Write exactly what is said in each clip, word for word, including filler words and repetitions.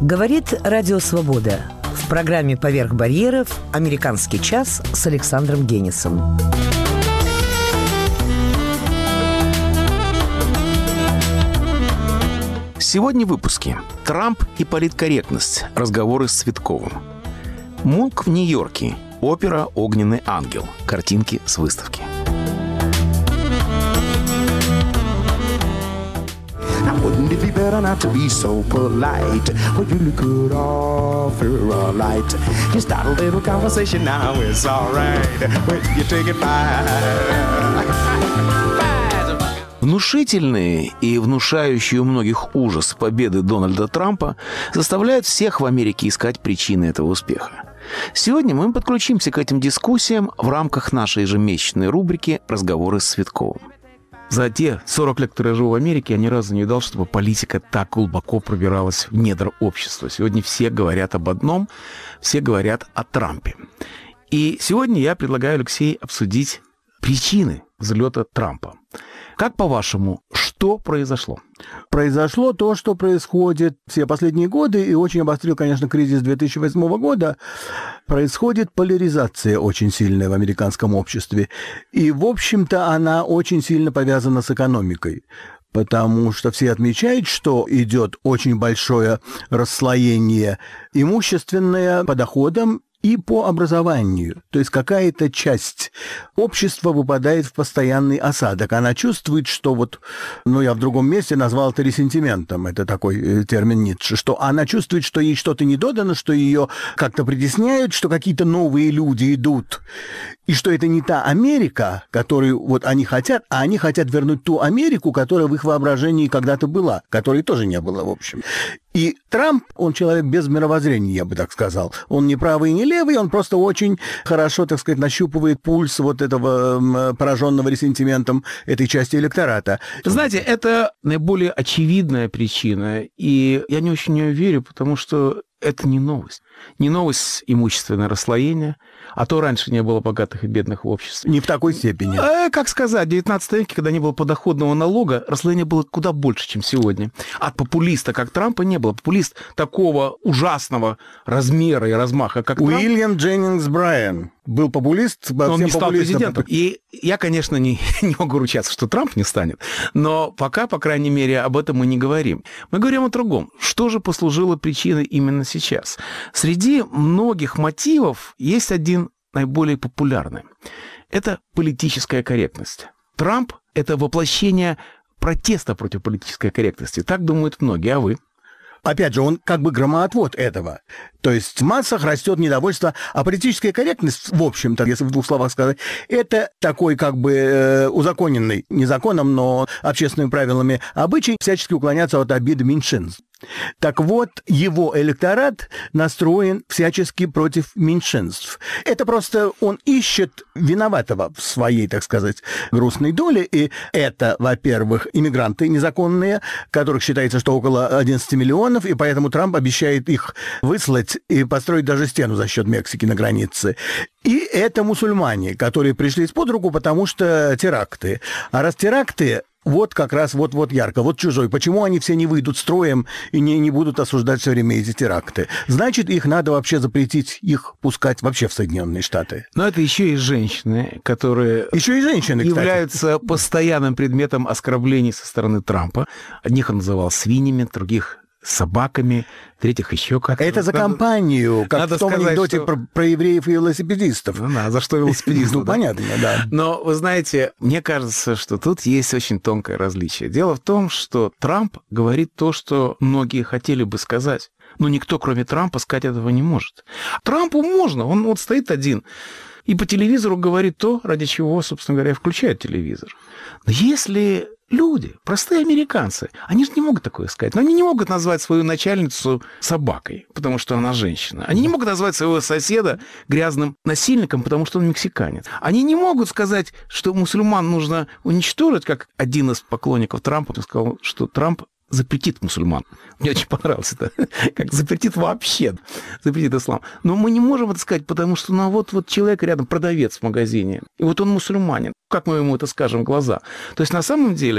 Говорит Радио Свобода. В программе «Поверх барьеров» «Американский час» с Александром Генисом. Сегодня в выпуске. Трамп и политкорректность. Разговоры с Цветковым. Мунк в Нью-Йорке. Опера «Огненный ангел». Картинки с выставки. Wouldn't it be better not to be so polite? Well, you could offer a light. You start a little conversation now, it's alright. When you take it by. Внушительные и внушающие у многих ужас победы Дональда Трампа заставляют всех в Америке искать причины этого успеха. Сегодня мы подключимся к этим дискуссиям в рамках нашей ежемесячной рубрики «Разговоры с Цветковым». За те сорок лет, которые я живу в Америке, я ни разу не видал, чтобы политика так глубоко пробиралась в недра общества. Сегодня все говорят об одном, все говорят о Трампе. И сегодня я предлагаю, Алексей, обсудить причины взлета Трампа. Как, по-вашему, что произошло? Произошло то, что происходит все последние годы, и очень обострил, конечно, кризис две тысячи восьмого года. Происходит поляризация очень сильная в американском обществе. И, в общем-то, она очень сильно повязана с экономикой. Потому что все отмечают, что идет очень большое расслоение имущественное по доходам и по образованию. То есть какая-то часть общества выпадает в постоянный осадок. Она чувствует, что вот, ну, я в другом месте назвал это ресентиментом, это такой термин Ницше, что она чувствует, что ей что-то недодано, что ее как-то притесняют, что какие-то новые люди идут, и что это не та Америка, которую вот они хотят, а они хотят вернуть ту Америку, которая в их воображении когда-то была, которой тоже не было, в общем. И Трамп, он человек без мировоззрения, я бы так сказал. Он не правый и не левый, он просто очень хорошо, так сказать, нащупывает пульс вот этого пораженного ресентиментом этой части электората. Знаете, это наиболее очевидная причина, и я не очень в нее верю, потому что это не новость. Не новость имущественное расслоение, а то раньше не было богатых и бедных в обществе. Не в такой степени. А, как сказать, в девятнадцатом веке, когда не было подоходного налога, расслоение было куда больше, чем сегодня. От популиста, как Трампа, не было. Популист такого ужасного размера и размаха, как Трамп. Уильям Дженнингс Брайан был популист, но он не стал президентом. И я, конечно, не, не могу ручаться, что Трамп не станет, но пока, по крайней мере, об этом мы не говорим. Мы говорим о другом. Что же послужило причиной именно сейчас? Среди многих мотивов есть один наиболее популярный. Это политическая корректность. Трамп – это воплощение протеста против политической корректности. Так думают многие, а вы? Опять же, он как бы громоотвод этого. То есть в массах растет недовольство, а политическая корректность, в общем-то, если в двух словах сказать, это такой как бы э, узаконенный, не законом, но общественными правилами обычай всячески уклоняться от обиды меньшинств. Так вот, его электорат настроен всячески против меньшинств. Это просто он ищет виноватого в своей, так сказать, грустной доле. И это, во-первых, иммигранты незаконные, которых считается, что около одиннадцати миллионов, и поэтому Трамп обещает их выслать и построить даже стену за счет Мексики на границе. И это мусульмане, которые пришли из-под руку, потому что теракты. А раз теракты... Вот как раз вот-вот ярко, вот чужой. Почему они все не выйдут строем и не, не будут осуждать все время эти теракты? Значит, их надо вообще запретить, их пускать вообще в Соединенные Штаты. Но это еще и женщины, которые еще и женщины, являются кстати. постоянным предметом оскорблений со стороны Трампа. Одних он называл свиньями, других собаками, третьих еще как-то. Это за компанию, как надо в том сказать, анекдоте что... про, про евреев и велосипедистов. Ну да, за что велосипедистов? Ну, понятно, да. Но, вы знаете, мне кажется, что тут есть очень тонкое различие. Дело в том, что Трамп говорит то, что многие хотели бы сказать. Но никто, кроме Трампа, сказать этого не может. Трампу можно, он вот стоит один. И по телевизору говорит то, ради чего, собственно говоря, включают телевизор. Но если люди, простые американцы, они же не могут такое сказать. Но они не могут назвать свою начальницу собакой, потому что она женщина. Они не могут назвать своего соседа грязным насильником, потому что он мексиканец. Они не могут сказать, что мусульман нужно уничтожить, как один из поклонников Трампа сказал, что Трамп запретит мусульман. Мне очень понравилось это. Как запретит вообще. Запретит ислам. Но мы не можем это сказать, потому что ну, вот, вот человек рядом, продавец в магазине, и вот он мусульманин. Как мы ему это скажем в глаза? То есть, на самом деле,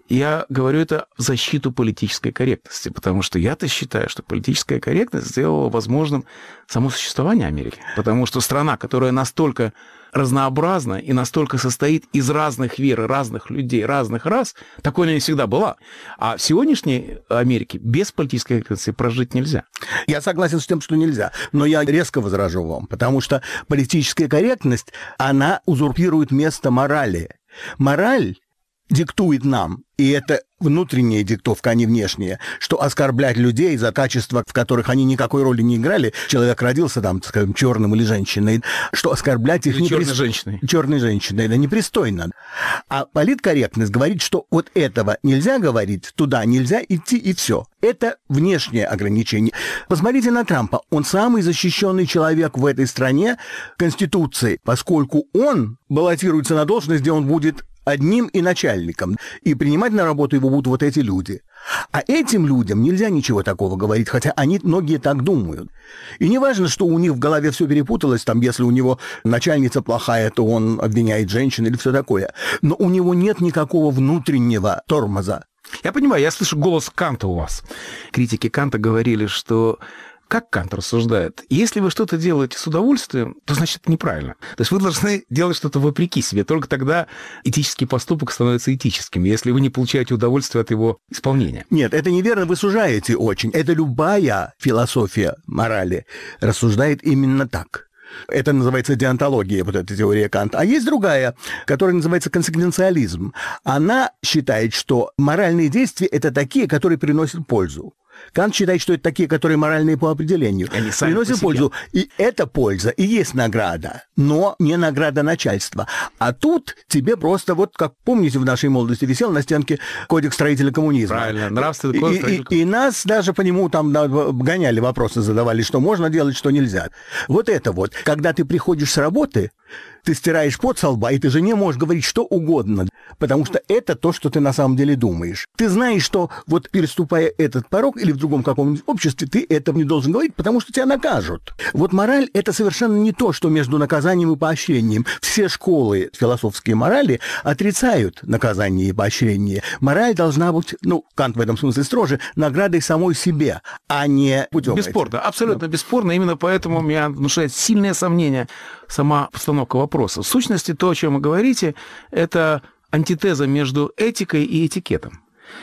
Я говорю это в защиту политической корректности, потому что я-то считаю, что политическая корректность сделала возможным само существование Америки. Потому что страна, которая настолько разнообразна и настолько состоит из разных вер, разных людей, разных рас, такой она не всегда была. А в сегодняшней Америке без политической корректности прожить нельзя. Я согласен с тем, что нельзя, но я резко возражу вам, потому что политическая корректность, она узурпирует место морали. Мораль диктует нам, и это внутренняя диктовка, а не внешняя, что оскорблять людей за качества, в которых они никакой роли не играли, человек родился там, скажем, черным или женщиной, что оскорблять их или черной непри... женщиной. Черной женщиной, это непристойно. А политкорректность говорит, что вот этого нельзя говорить, туда нельзя идти, и все. Это внешнее ограничение. Посмотрите на Трампа. Он самый защищенный человек в этой стране Конституцией, поскольку он баллотируется на должность, где он будет одним и начальником, и принимать на работу его будут вот эти люди. А этим людям нельзя ничего такого говорить, хотя они, многие так думают. И не важно, что у них в голове все перепуталось, там, если у него начальница плохая, то он обвиняет женщин или все такое. Но у него нет никакого внутреннего тормоза. Я понимаю, я слышу голос Канта у вас. Критики Канта говорили, что... Как Кант рассуждает? Если вы что-то делаете с удовольствием, то значит это неправильно. То есть вы должны делать что-то вопреки себе. Только тогда этический поступок становится этическим, если вы не получаете удовольствие от его исполнения. Нет, это неверно, вы сужаете очень. Это любая философия морали рассуждает именно так. Это называется деонтология, вот эта теория Канта. А есть другая, которая называется консеквенциализм. Она считает, что моральные действия – это такие, которые приносят пользу. Кант считает, что это такие, которые моральные по определению. Они сами приносят по себе. пользу. И эта польза и есть награда, но не награда начальства. А тут тебе просто, вот как помните, в нашей молодости висел на стенке кодекс строителя коммунизма. Правильно, нравственный кодекс строителя коммунизма. И, и, и нас даже по нему там гоняли, вопросы задавали, что можно делать, что нельзя. Вот это вот. Когда ты приходишь с работы, ты стираешь пот со лба, и ты жене можешь говорить что угодно, потому что это то, что ты на самом деле думаешь. Ты знаешь, что вот переступая этот порог или в другом каком-нибудь обществе, ты этого не должен говорить, потому что тебя накажут. Вот мораль – это совершенно не то, что между наказанием и поощрением. Все школы философские морали отрицают наказание и поощрение. Мораль должна быть, ну, Кант в этом смысле строже, наградой самой себе, а не путем. Бесспорно, абсолютно да. бесспорно. Именно поэтому меня внушает сильное сомнение сама постановка вопроса. В сущности, то, о чем вы говорите, это антитеза между этикой и этикетом.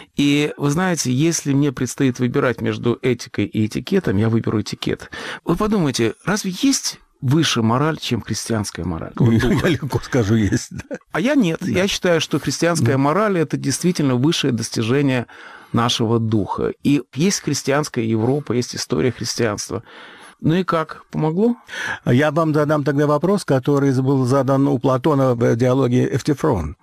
И вы знаете, если мне предстоит выбирать между этикой и этикетом, я выберу этикет. Вы подумайте, разве есть выше мораль, чем христианская мораль? Я легко скажу, есть. Да. А я нет. Да. Я считаю, что христианская да. мораль – это действительно высшее достижение нашего духа. И есть христианская Европа, есть история христианства. Ну и как? Помогло? Я вам задам тогда вопрос, который был задан у Платона в диалоге «Эвтифрон».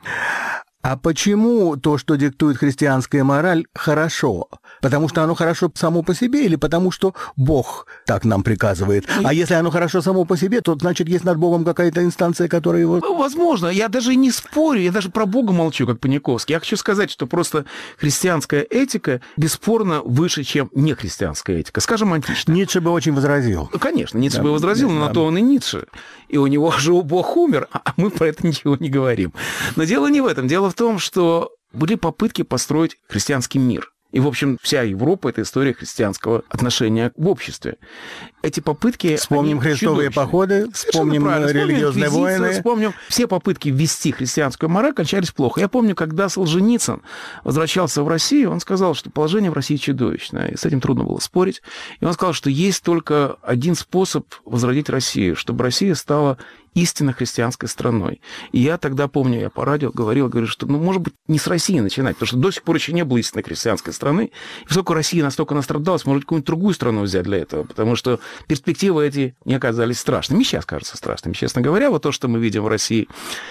А почему то, что диктует христианская мораль, хорошо? Потому что оно хорошо само по себе или потому что Бог так нам приказывает? И... А если оно хорошо само по себе, то, значит, есть над Богом какая-то инстанция, которая его... Возможно. Я даже не спорю, я даже про Бога молчу, как Паниковский. Я хочу сказать, что просто христианская этика бесспорно выше, чем нехристианская этика. Скажем, античная. Ницше бы очень возразил. Конечно, Ницше да, бы возразил, да, но да. на то он и Ницше. И у него же Бог умер, а мы про это ничего не говорим. Но дело не в этом. Дело в том, что были попытки построить христианский мир. И, в общем, вся Европа – это история христианского отношения в обществе. Эти попытки... Вспомним христовые походы, вспомним религиозные войны. Вспомним все попытки ввести христианскую мораль кончались плохо. Я помню, когда Солженицын возвращался в Россию, он сказал, что положение в России чудовищное, и с этим трудно было спорить. И он сказал, что есть только один способ возродить Россию, чтобы Россия стала истинно христианской страной. И я тогда, помню, я по радио говорил, говорю, что, ну, может быть, не с России начинать, потому что до сих пор еще не было истинно христианской страны. И поскольку Россия настолько настрадалась, может, какую-нибудь другую страну взять для этого, потому что перспективы эти не оказались страшными. И сейчас кажутся страшными, честно говоря. Вот то, что мы видим в России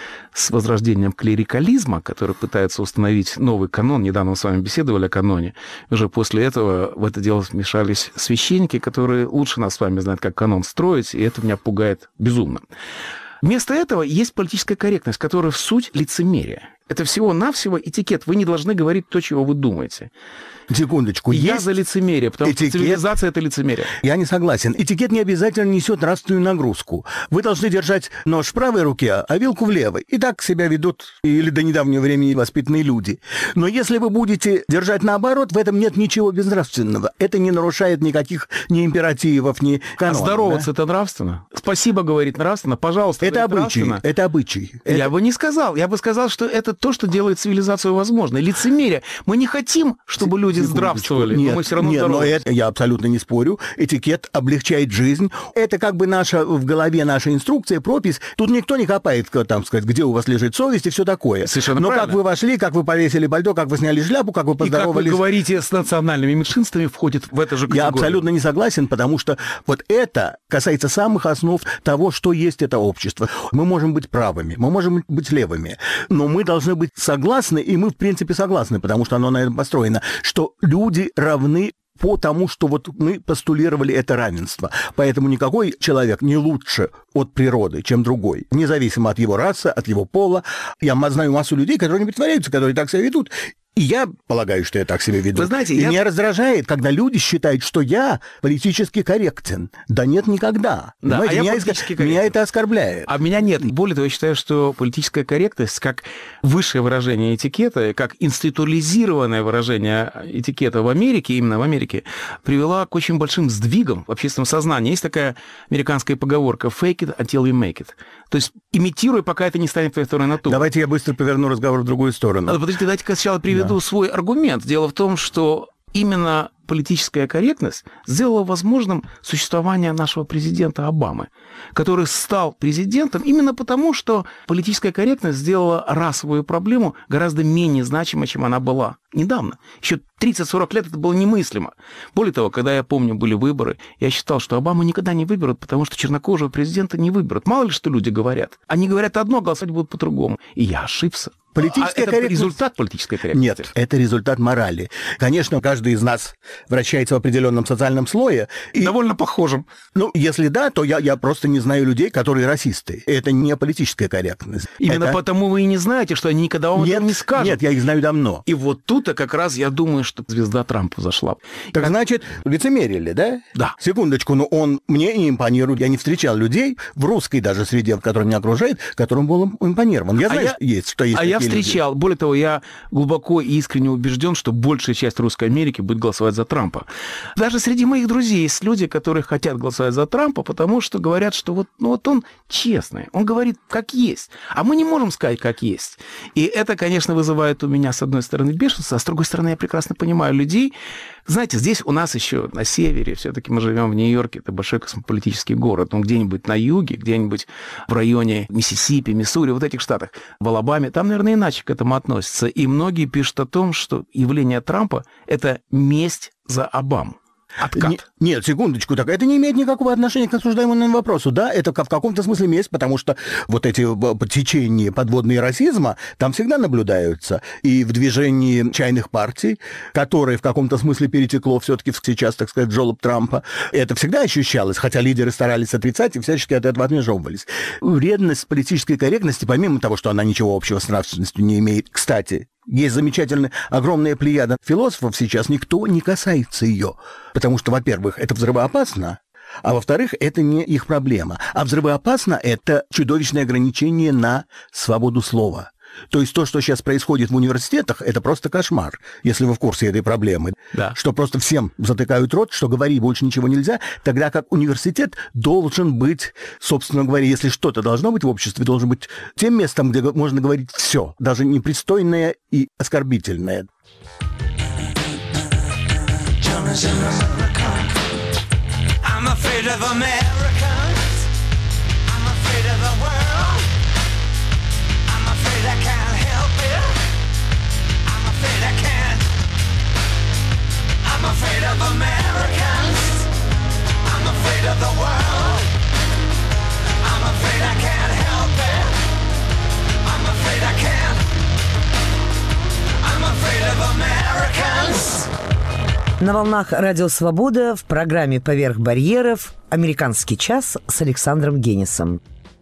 с возрождением клерикализма, который пытается установить новый канон. Недавно мы с вами беседовали о каноне. Уже после этого в это дело вмешались священники, которые лучше нас с вами знают, как канон строить, и это меня пугает безумно. Вместо этого есть политическая корректность, которая в суть лицемерия. Это всего-навсего этикет. Вы не должны говорить то, чего вы думаете. Секундочку. Я есть за лицемерие, потому этикет... что цивилизация – это лицемерие. Я не согласен. Этикет не обязательно несет нравственную нагрузку. Вы должны держать нож в правой руке, а вилку в левой. И так себя ведут или до недавнего времени воспитанные люди. Но если вы будете держать наоборот, в этом нет ничего безнравственного. Это не нарушает никаких ни императивов, ни канонов. А здороваться да? это нравственно? Спасибо говорит нравственно, пожалуйста. Это обычай. Это обычай. Я это... бы не сказал. Я бы сказал, что это то, что делает цивилизацию возможной. Лицемерие. Мы не хотим, чтобы люди здравствовали, нет, но мы все равно нет, здоровы. Но это, я абсолютно не спорю. Этикет облегчает жизнь. Это как бы наша в голове наша инструкция, пропись. Тут никто не копает, там сказать, где у вас лежит совесть и все такое. Совершенно но правильно. Как вы вошли, как вы повесили пальто, как вы сняли шляпу, как вы поздоровались. И как вы говорите с национальными меньшинствами, входит в эту же категорию. Я абсолютно не согласен, потому что вот это касается самых основ того, что есть это общество. Мы можем быть правыми, мы можем быть левыми, но мы должны быть согласны, и мы в принципе согласны, потому что оно на этом построено, что люди равны по тому, что вот мы постулировали это равенство. Поэтому никакой человек не лучше от природы, чем другой, независимо от его расы, от его пола. Я знаю массу людей, которые не притворяются, которые так себя ведут. И я полагаю, что я так себя веду. Вы знаете, и я... меня раздражает, когда люди считают, что я политически корректен. Да нет, никогда. Да, а я меня, политически это, меня это оскорбляет. А меня нет. Более того, я считаю, что политическая корректность, как высшее выражение этикета, как институализированное выражение этикета в Америке, именно в Америке, привела к очень большим сдвигам в общественном сознании. Есть такая американская поговорка «fake it until you make it». То есть имитируй, пока это не станет твоей второй натурой. Давайте я быстро поверну разговор в другую сторону. Подождите, давайте-ка сначала приведу да. свой аргумент. Дело в том, что именно политическая корректность сделала возможным существование нашего президента Обамы, который стал президентом именно потому, что политическая корректность сделала расовую проблему гораздо менее значимой, чем она была недавно. Еще тридцать-сорок лет это было немыслимо. Более того, когда я помню, были выборы, я считал, что Обаму никогда не выберут, потому что чернокожего президента не выберут. Мало ли, что люди говорят. Они говорят одно, голосовать будут по-другому. И я ошибся. Политическая а это корректность... результат политической корректности? Нет, это результат морали. Конечно, каждый из нас вращается в определенном социальном слое. И... Довольно похожим. Ну, если да, то я, я просто не знаю людей, которые расисты. Это не политическая корректность. Именно это... потому вы и не знаете, что они никогда вам нет, этого не скажут. Нет, я их знаю давно. И вот тут-то как раз я думаю, что звезда Трампа зашла. Так как... значит, лицемерили, да? Да. Секундочку, но он мне не импонирует. Я не встречал людей в русской даже среде, в которой меня окружает, которым был импонирован. Я а знаю, я... что есть, что есть А я встречал. Люди. Более того, я глубоко и искренне убежден, что большая часть русской Америки будет голосовать за Трампа. Даже среди моих друзей есть люди, которые хотят голосовать за Трампа, потому что говорят, что вот, ну вот он честный, он говорит как есть, а мы не можем сказать как есть. И это, конечно, вызывает у меня, с одной стороны, бешенство, а с другой стороны, я прекрасно понимаю людей. Знаете, здесь у нас еще на севере, все-таки мы живем в Нью-Йорке, это большой космополитический город, ну где-нибудь на юге, где-нибудь в районе Миссисипи, Миссури, вот этих штатах, в Алабаме, там, наверное, иначе к этому относятся. И многие пишут о том, что явление Трампа – это месть за Обаму. Откат. Не, нет, секундочку, так это не имеет никакого отношения к обсуждаемому вопросу. Да, это в каком-то смысле месть, потому что вот эти течения подводные расизма там всегда наблюдаются. И в движении чайных партий, которое в каком-то смысле перетекло все-таки сейчас, так сказать, в жёлоб Трампа, это всегда ощущалось, хотя лидеры старались отрицать и всячески от этого отмежевывались. Вредность политической корректности, помимо того, что она ничего общего с нравственностью не имеет, кстати, есть замечательная, огромная плеяда философов сейчас, никто не касается ее. Потому что, во-первых, это взрывоопасно, а во-вторых, это не их проблема. А взрывоопасно – это чудовищное ограничение на свободу слова. То есть то, что сейчас происходит в университетах, это просто кошмар, если вы в курсе этой проблемы. Да. Что просто всем затыкают рот, что говорить больше ничего нельзя, тогда как университет должен быть, собственно говоря, если что-то должно быть в обществе, должен быть тем местом, где можно говорить все, даже непристойное и оскорбительное. I can't help it. I'm afraid I can't. I'm afraid of Americans. I'm afraid of the world. I'm afraid I can't help it. I'm afraid I can't. I'm afraid of Americans. На волнах Радио Свобода в программе «Поверх барьеров» «Американский час» с Александром Генисом.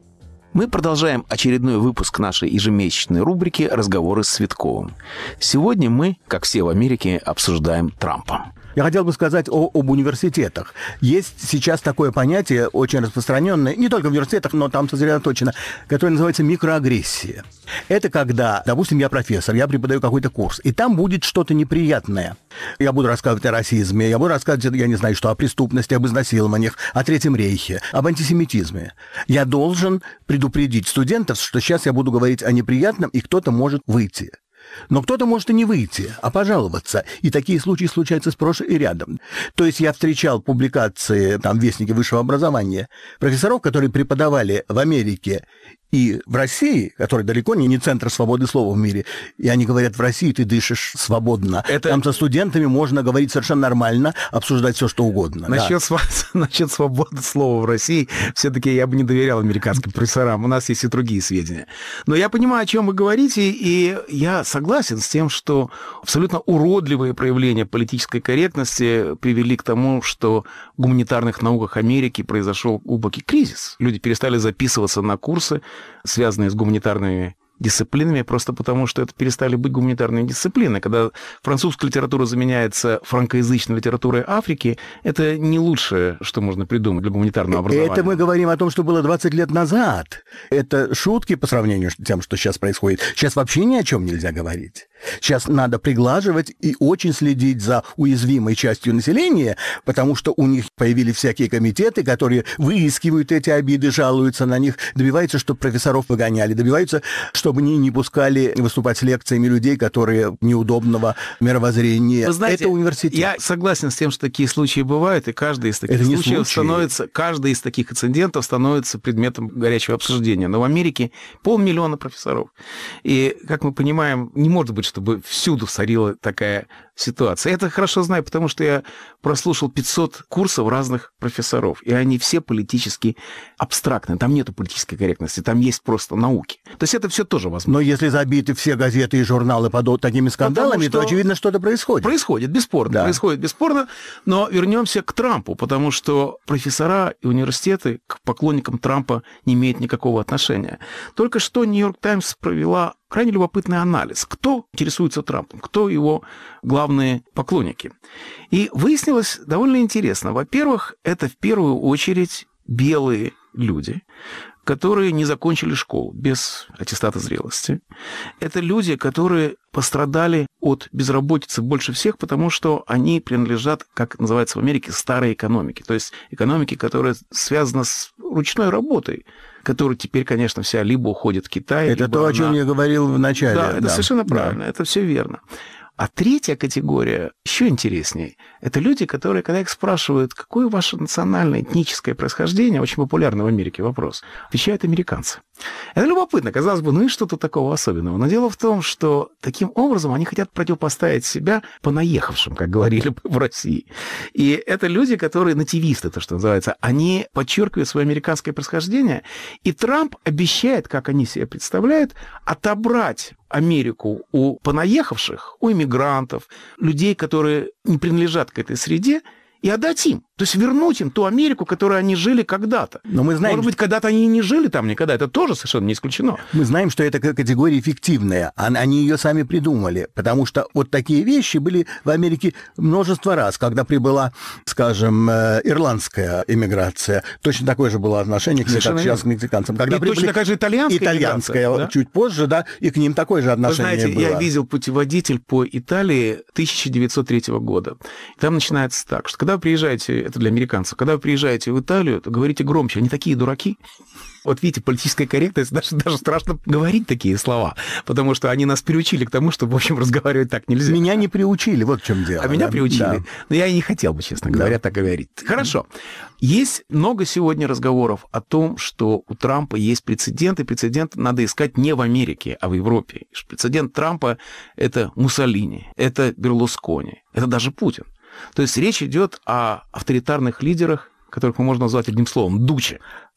Мы продолжаем очередной выпуск нашей ежемесячной рубрики «Разговоры с Цветковым». Сегодня мы, как все в Америке, обсуждаем Трампа. Я хотел бы сказать о, об университетах. Есть сейчас такое понятие, очень распространенное, не только в университетах, но там сосредоточено, которое называется микроагрессия. Это когда, допустим, я профессор, я преподаю какой-то курс, и там будет что-то неприятное. Я буду рассказывать о расизме, я буду рассказывать, я не знаю, что, о преступности, об изнасилованиях, о Третьем рейхе, об антисемитизме. Я должен предупредить студентов, что сейчас я буду говорить о неприятном, и кто-то может выйти. Но кто-то может и не выйти, а пожаловаться. И такие случаи случаются сплошь и рядом. То есть я встречал публикации, там, вестники высшего образования, профессоров, которые преподавали в Америке и в России, который далеко не, не центр свободы слова в мире, и они говорят, в России ты дышишь свободно. Это... Там со студентами можно говорить совершенно нормально, обсуждать все, что угодно. Насчет, да. св... Насчет свободы слова в России, все-таки я бы не доверял американским профессорам. У нас есть и другие сведения. Но я понимаю, о чем вы говорите, и я согласен с тем, что абсолютно уродливые проявления политической корректности привели к тому, что в гуманитарных науках Америки произошел глубокий кризис. Люди перестали записываться на курсы, связанные с гуманитарными дисциплинами, просто потому, что это перестали быть гуманитарные дисциплины. Когда французская литература заменяется франкоязычной литературой Африки, это не лучшее, что можно придумать для гуманитарного образования. Это мы говорим о том, что было двадцать лет назад. Это шутки по сравнению с тем, что сейчас происходит. Сейчас вообще ни о чем нельзя говорить. Сейчас надо приглаживать и очень следить за уязвимой частью населения, потому что у них появились всякие комитеты, которые выискивают эти обиды, жалуются на них, добиваются, чтобы профессоров выгоняли, добиваются, чтобы они не пускали выступать с лекциями людей, которые неудобного мировоззрения. Вы знаете, это университет. Я согласен с тем, что такие случаи бывают, и каждый из таких случаев становится, каждый из таких инцидентов становится предметом горячего обсуждения. Но в Америке полмиллиона профессоров. И, как мы понимаем, не может быть, чтобы всюду царила такая ситуация. Я это хорошо знаю, потому что я прослушал пятьсот курсов разных профессоров, и они все политически абстрактны. Там нету политической корректности, там есть просто науки. То есть это все тоже возможно. Но если забиты все газеты и журналы под такими скандалами, что... то, очевидно, что-то происходит. Происходит, бесспорно. Да. Происходит бесспорно. Но вернемся к Трампу, потому что профессора и университеты к поклонникам Трампа не имеют никакого отношения. Только что «Нью-Йорк Таймс» провела крайне любопытный анализ. Кто интересуется Трампом? Кто его главные поклонники? И выяснилось довольно интересно. Во-первых, это в первую очередь белые люди, которые не закончили школу без аттестата зрелости. Это люди, которые пострадали от безработицы больше всех, потому что они принадлежат, как называется в Америке, старой экономике. То есть экономике, которая связана с ручной работой, которая теперь, конечно, вся либо уходит в Китай, это либо то, она... о чем я говорил в начале. Да, это да. совершенно правильно, да. Это все верно. А третья категория, еще интереснее, это люди, которые, когда их спрашивают, какое ваше национальное, этническое происхождение, очень популярный в Америке вопрос, отвечают американцы. Это любопытно, казалось бы, ну и что тут такого особенного? Но дело в том, что таким образом они хотят противопоставить себя понаехавшим, как говорили бы в России. И это люди, которые нативисты, то, что называется, они подчеркивают свое американское происхождение, и Трамп обещает, как они себе представляют, отобрать Америку у понаехавших, у иммигрантов, людей, которые не принадлежат к этой среде, и отдать им. То есть вернуть им ту Америку, в которой они жили когда-то. Но мы знаем, Может быть, когда-то они и не жили там никогда. Это тоже совершенно не исключено. Мы знаем, что эта категория фиктивная. Они ее сами придумали. Потому что вот такие вещи были в Америке множество раз. Когда прибыла, скажем, ирландская эмиграция, точно такое же было отношение к, как сейчас к мексиканцам. Когда и точно такая же итальянская Итальянская, да? чуть позже, да, и к ним такое же отношение Вы знаете, было. Я видел путеводитель по Италии тысяча девятьсот третьего года. И там начинается так, что когда вы приезжаете, это для американцев, когда вы приезжаете в Италию, то говорите громче, они такие дураки. Вот видите, политическая корректность, даже, даже страшно говорить такие слова, потому что они нас приучили к тому, что, в общем, разговаривать так нельзя. Меня не приучили, вот в чем дело. А меня да? приучили. Да. Но я и не хотел бы, честно говоря, да. так говорить. Хорошо. Есть много сегодня разговоров о том, что у Трампа есть прецедент, и прецедент надо искать не в Америке, а в Европе. Прецедент Трампа – это Муссолини, это Берлускони, это даже Путин. То есть речь идет о авторитарных лидерах, которых мы можем назвать одним словом – дуче.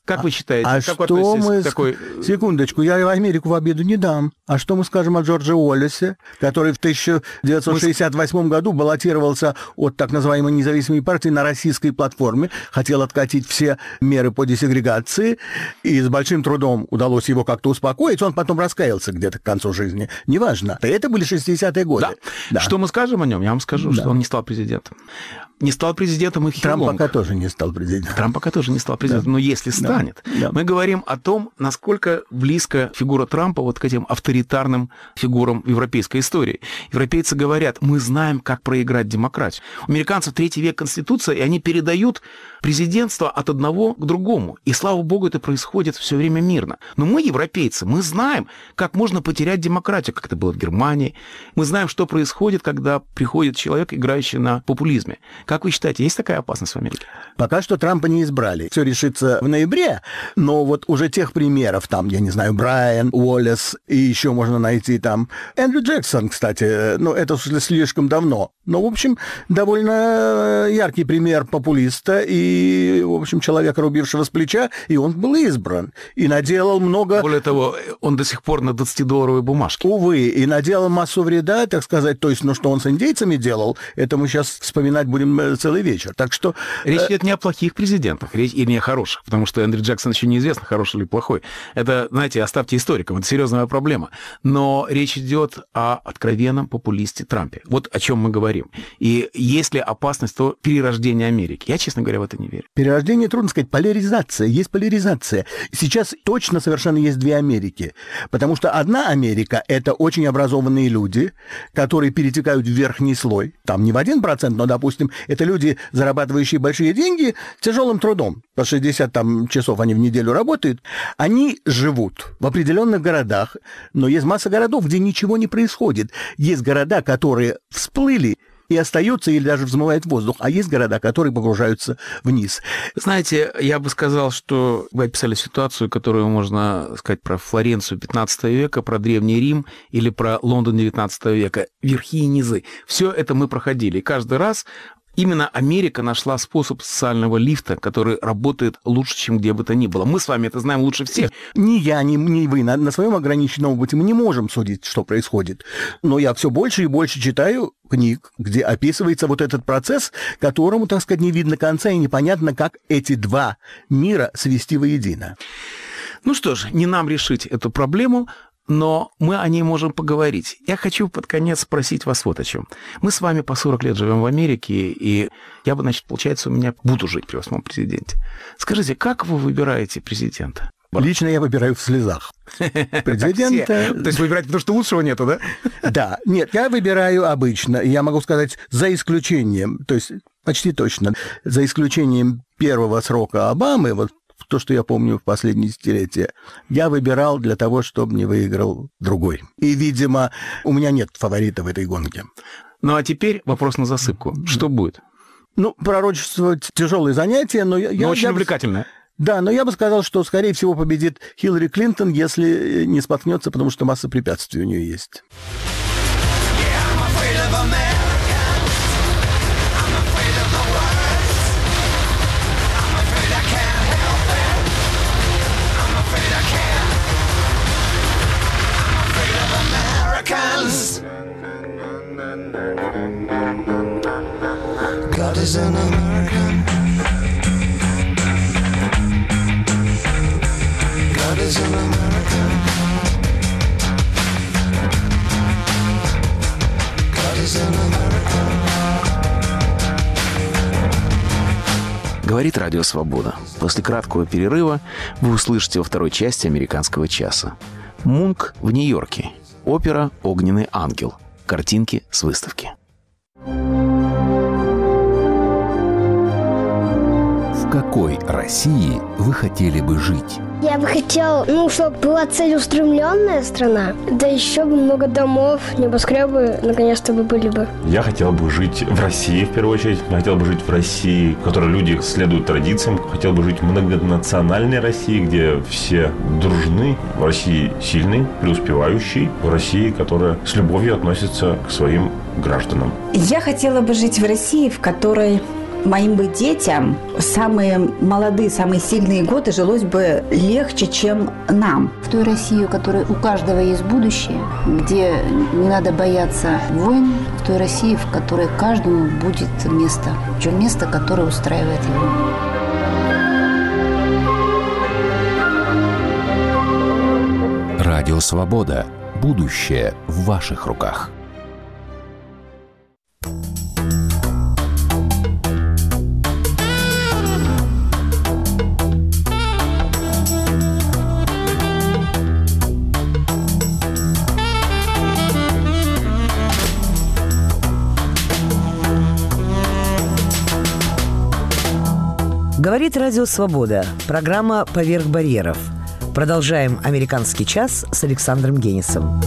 Как вы считаете? А как что мы... к такой... Секундочку, я Америку в обиду не дам. А что мы скажем о Джорджи Уоллесе, который в тысяча девятьсот шестьдесят восьмом году баллотировался от так называемой независимой партии на российской платформе, хотел откатить все меры по десегрегации, и с большим трудом удалось его как-то успокоить, он потом раскаялся где-то к концу жизни. Неважно. Это были шестидесятые годы. Да. Да. Что мы скажем о нем? Я вам скажу, Да. что он не стал президентом. Не стал президентом и Трамп Хилонг. пока тоже не стал президентом. Трамп пока тоже не стал президентом, да. Но если станет, да. мы говорим о том, насколько близко фигура Трампа вот к этим авторитарным фигурам европейской истории. Европейцы говорят, мы знаем, как проиграть демократию. У американцев третий век Конституция, и они передают президентство от одного к другому. И, слава богу, это происходит все время мирно. Но мы, европейцы, мы знаем, как можно потерять демократию, как это было в Германии. Мы знаем, что происходит, когда приходит человек, играющий на популизме. Как вы считаете, есть такая опасность в Америке? Пока что Трампа не избрали. Все решится в ноябре, но вот уже тех примеров, там, я не знаю, Брайан, Уоллес, и еще можно найти там Эндрю Джексон, кстати, ну, это слишком давно. Но, в общем, довольно яркий пример популиста и, в общем, человека, рубившего с плеча, и он был избран. И наделал много... Более того, он до сих пор на двадцатидолларовой бумажке. Увы, и наделал массу вреда, так сказать, то есть, ну, что он с индейцами делал, это мы сейчас вспоминать будем целый вечер. Так что... Речь идет не о плохих президентах, речь и не о хороших, потому что Эндрю Джексон еще неизвестно, хороший или плохой. Это, знаете, оставьте историкам, это серьезная проблема. Но речь идет о откровенном популисте Трампе. Вот о чем мы говорим. И есть ли опасность то перерождения Америки? Я, честно говоря, в это не верю. Перерождение трудно сказать. Поляризация. Есть поляризация. Сейчас точно совершенно есть две Америки. Потому что одна Америка – это очень образованные люди, которые перетекают в верхний слой. Там не в один процент, но, допустим, это люди, зарабатывающие большие деньги тяжелым трудом. По шестьдесят там, часов они в неделю работают. Они живут в определенных городах, но есть масса городов, где ничего не происходит. Есть города, которые всплыли и остаются или даже взмывают в воздух, а есть города, которые погружаются вниз. Знаете, я бы сказал, что вы описали ситуацию, которую можно сказать про Флоренцию пятнадцатого века, про Древний Рим или про Лондон девятнадцатого века. Верхи и низы. Все это мы проходили. И каждый раз именно Америка нашла способ социального лифта, который работает лучше, чем где бы то ни было. Мы с вами это знаем лучше всех. Ни я, ни, ни вы на, на своем ограниченном опыте мы не можем судить, что происходит. Но я все больше и больше читаю книг, где описывается вот этот процесс, которому, так сказать, не видно конца и непонятно, как эти два мира свести воедино. Ну что ж, не нам решить эту проблему, но мы о ней можем поговорить. Я хочу под конец спросить вас вот о чем. Мы с вами по сорок лет живем в Америке, и я бы, значит, получается, у меня буду жить при восьмом президенте. Скажите, как вы выбираете президента? Лично я выбираю в слезах. Президента... То есть выбирать, потому что лучшего нету, да? Да. Нет, я выбираю обычно, я могу сказать, за исключением, то есть почти точно, за исключением первого срока Обамы, вот то, что я помню в последние десятилетия, я выбирал для того, чтобы не выиграл другой. И, видимо, у меня нет фаворита в этой гонке. Ну, а теперь вопрос на засыпку. Что будет? Ну, пророчествовать тяжелое занятие, но... Я, но очень я увлекательное. Да, но я бы сказал, что, скорее всего, победит Хиллари Клинтон, если не споткнется, потому что масса препятствий у нее есть. God is an American. God is an American. God is an American. Говорит Радио Свобода. После краткого перерыва вы услышите во второй части «Американского часа». Мунк в Нью-Йорке. Опера «Огненный ангел». Картинки с выставки. В какой России вы хотели бы жить? Я бы хотел, ну, чтобы была целеустремленная страна, да еще бы много домов, небоскребы, наконец-то бы были бы. Я хотел бы жить в России, в первую очередь. Я хотел бы жить в России, в которой люди следуют традициям. Хотел бы жить в многонациональной России, где все дружны. В России сильный, преуспевающий. В России, которая с любовью относится к своим гражданам. Я хотела бы жить в России, в которой моим бы детям самые молодые, самые сильные годы жилось бы легче, чем нам. В той России, у которой у каждого есть будущее, где не надо бояться войн, в той России, в которой каждому будет место, причем место, которое устраивает его. Радио «Свобода». Будущее в ваших руках. Говорит Радио «Свобода». Программа «Поверх барьеров». Продолжаем «Американский час» с Александром Генисом.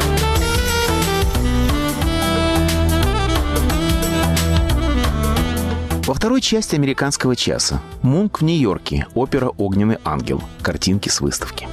Во второй части «Американского часа» Мунк в Нью-Йорке, опера «Огненный ангел», картинки с выставки.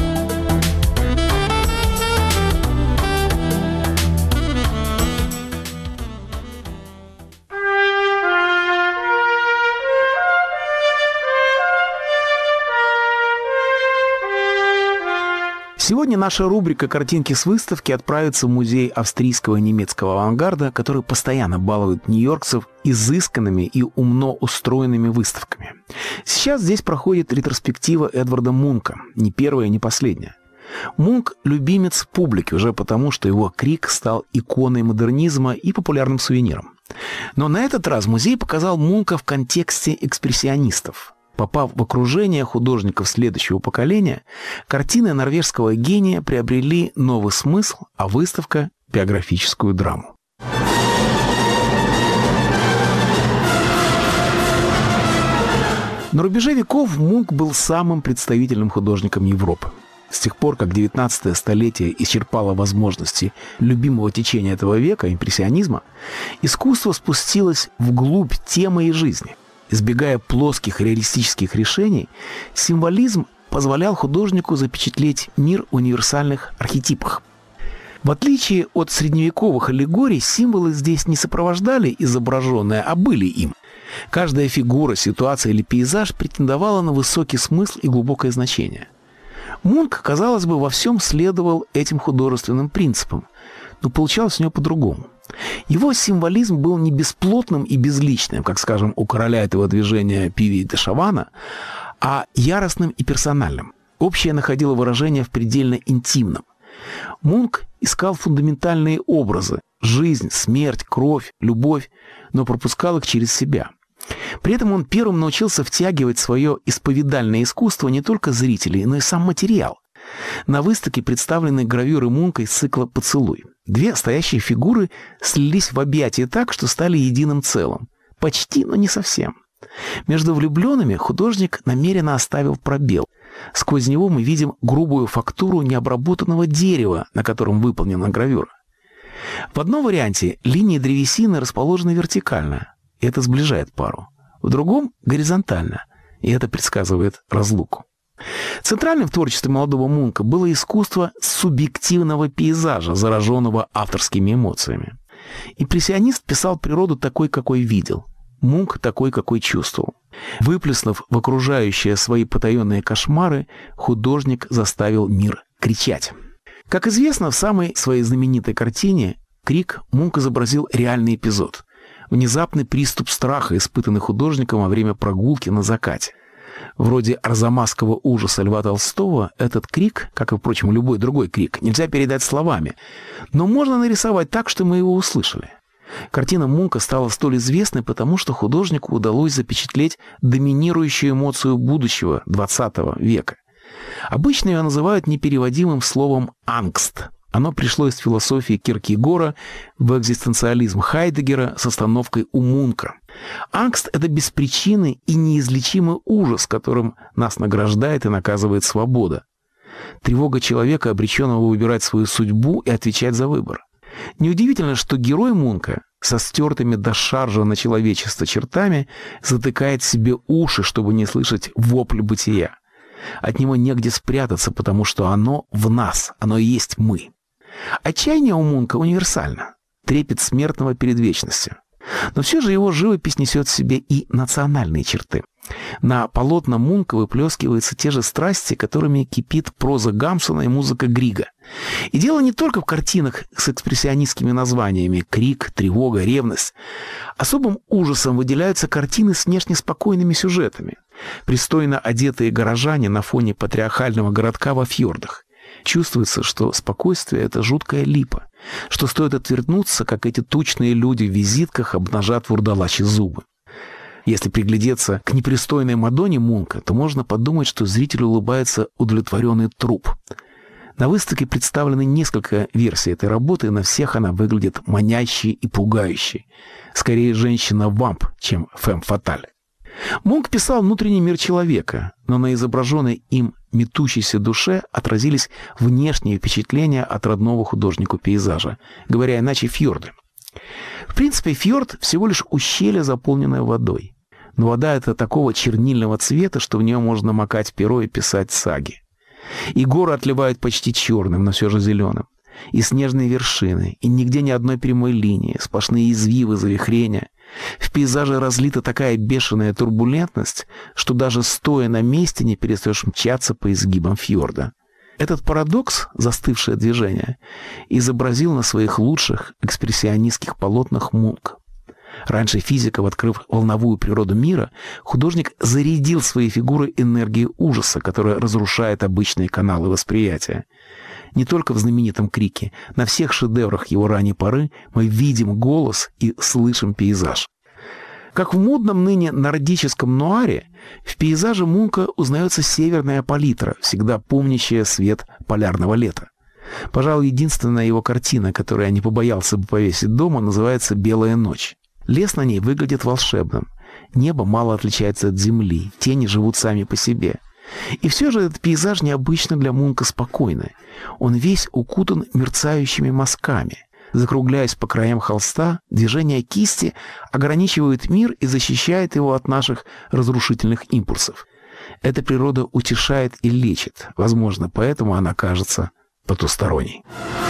Сегодня наша рубрика «Картинки с выставки» отправится в музей австрийского и немецкого авангарда, который постоянно балует нью-йоркцев изысканными и умно устроенными выставками. Сейчас здесь проходит ретроспектива Эдварда Мунка, не первая, не последняя. Мунк – любимец публики уже потому, что его крик стал иконой модернизма и популярным сувениром. Но на этот раз музей показал Мунка в контексте экспрессионистов. Попав в окружение художников следующего поколения, картины норвежского гения приобрели новый смысл, а выставка – биографическую драму. На рубеже веков Мунк был самым представительным художником Европы. С тех пор, как девятнадцатое столетие исчерпало возможности любимого течения этого века, импрессионизма, искусство спустилось вглубь темы и жизни. Избегая плоских реалистических решений, символизм позволял художнику запечатлеть мир в универсальных архетипах. В отличие от средневековых аллегорий, символы здесь не сопровождали изображенное, а были им. Каждая фигура, ситуация или пейзаж претендовала на высокий смысл и глубокое значение. Мунк, казалось бы, во всем следовал этим художественным принципам, но получалось у него по-другому. Его символизм был не бесплотным и безличным, как, скажем, у короля этого движения Пиви де Шавана, а яростным и персональным. Общее находило выражение в предельно интимном. Мунк искал фундаментальные образы – жизнь, смерть, кровь, любовь, но пропускал их через себя. При этом он первым научился втягивать в свое исповедальное искусство не только зрителей, но и сам материал. На выставке представлены гравюры Мунка из цикла «Поцелуй». Две стоящие фигуры слились в объятия так, что стали единым целым. Почти, но не совсем. Между влюбленными художник намеренно оставил пробел. Сквозь него мы видим грубую фактуру необработанного дерева, на котором выполнена гравюра. В одном варианте линии древесины расположены вертикально, и это сближает пару. В другом – горизонтально, и это предсказывает разлуку. Центральным в творчестве молодого Мунка было искусство субъективного пейзажа, зараженного авторскими эмоциями. Импрессионист писал природу такой, какой видел. Мунк такой, какой чувствовал. Выплеснув в окружающее свои потаенные кошмары, художник заставил мир кричать. Как известно, в самой своей знаменитой картине «Крик» Мунк изобразил реальный эпизод. Внезапный приступ страха, испытанный художником во время прогулки на закате. Вроде арзамасского ужаса Льва Толстого, этот крик, как и, впрочем, любой другой крик, нельзя передать словами, но можно нарисовать так, что мы его услышали. Картина Мунка стала столь известной, потому что художнику удалось запечатлеть доминирующую эмоцию будущего двадцатого века. Обычно ее называют непереводимым словом «ангст». Оно пришло из философии Киркегора в экзистенциализм Хайдеггера с остановкой у Мунка. Ангст – это беспричинный и неизлечимый ужас, которым нас награждает и наказывает свобода. Тревога человека, обреченного выбирать свою судьбу и отвечать за выбор. Неудивительно, что герой Мунка со стертыми до шаржа на человечество чертами затыкает себе уши, чтобы не слышать вопль бытия. От него негде спрятаться, потому что оно в нас, оно и есть мы. Отчаяние у Мунка универсально, трепет смертного перед вечностью. Но все же его живопись несет в себе и национальные черты. На полотна Мунка выплескиваются те же страсти, которыми кипит проза Гамсуна и музыка Грига. И дело не только в картинах с экспрессионистскими названиями «Крик», «Тревога», «Ревность». Особым ужасом выделяются картины с внешне спокойными сюжетами. Пристойно одетые горожане на фоне патриархального городка во фьордах. Чувствуется, что спокойствие — это жуткая липа, что стоит отвернуться, как эти тучные люди в визитках обнажат вурдалачьи зубы. Если приглядеться к непристойной Мадонне Мунка, то можно подумать, что зрителю улыбается удовлетворенный труп. На выставке представлены несколько версий этой работы, и на всех она выглядит манящей и пугающей. Скорее, женщина-вамп, чем фэм-фаталь. Мунк писал внутренний мир человека, но на изображенной им метущейся душе отразились внешние впечатления от родного художнику пейзажа, говоря иначе, фьорды. В принципе, фьорд всего лишь ущелье, заполненное водой. Но вода эта такого чернильного цвета, что в нее можно макать перо и писать саги. И горы отливают почти черным, но все же зеленым. И снежные вершины, и нигде ни одной прямой линии, сплошные извивы, завихрения. В пейзаже разлита такая бешеная турбулентность, что даже стоя на месте не перестаешь мчаться по изгибам фьорда. Этот парадокс, застывшее движение, изобразил на своих лучших экспрессионистских полотнах Мунк. Раньше физиков, открыв волновую природу мира, художник зарядил свои фигуры энергией ужаса, которая разрушает обычные каналы восприятия. Не только в знаменитом «Крике», на всех шедеврах его ранней поры мы видим голос и слышим пейзаж. Как в модном ныне нордическом нуаре, в пейзаже Мунка узнается северная палитра, всегда помнящая свет полярного лета. Пожалуй, единственная его картина, которую я не побоялся бы повесить дома, называется «Белая ночь». Лес на ней выглядит волшебным. Небо мало отличается от земли, тени живут сами по себе. И все же этот пейзаж необычно для Мунка спокойный. Он весь укутан мерцающими мазками. Закругляясь по краям холста, движение кисти ограничивает мир и защищает его от наших разрушительных импульсов. Эта природа утешает и лечит. Возможно, поэтому она кажется потусторонней.